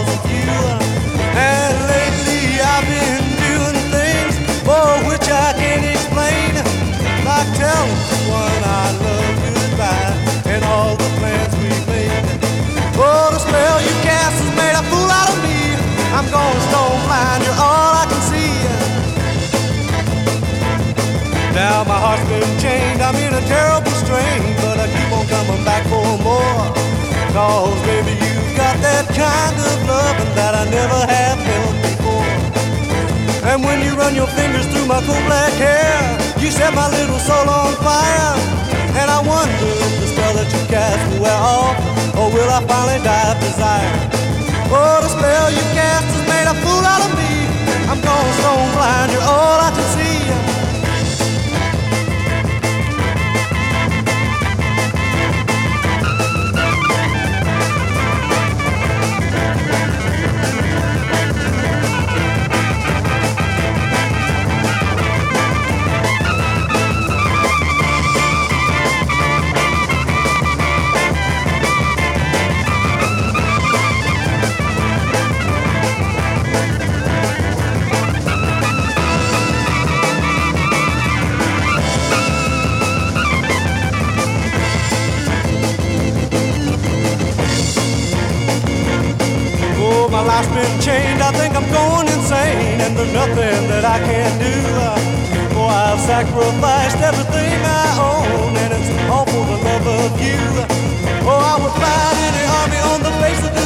with you. And lately I've been doing things for which I can't explain, like telling someone I love goodbye and all the plans we made. Oh, the spell you cast has made a fool out of me. I'm going stone blind, you're all I can see. Now my heart's been chained, I'm in a terrible strain, but I keep on coming back for more. Cause baby, you've got that kind of loving that I never have felt before. And when you run your fingers through my cool black hair, you set my little soul on fire. And I wonder if the spell that you cast will wear off, or will I finally die of desire? Oh, the spell you cast has made a fool out of me. I'm going stone blind, you're all I can see. My life's been chained, I think I'm going insane, and there's nothing that I can't do. Oh, I've sacrificed everything I own, and it's all for the love of you. Oh, I would fight any army on the face of the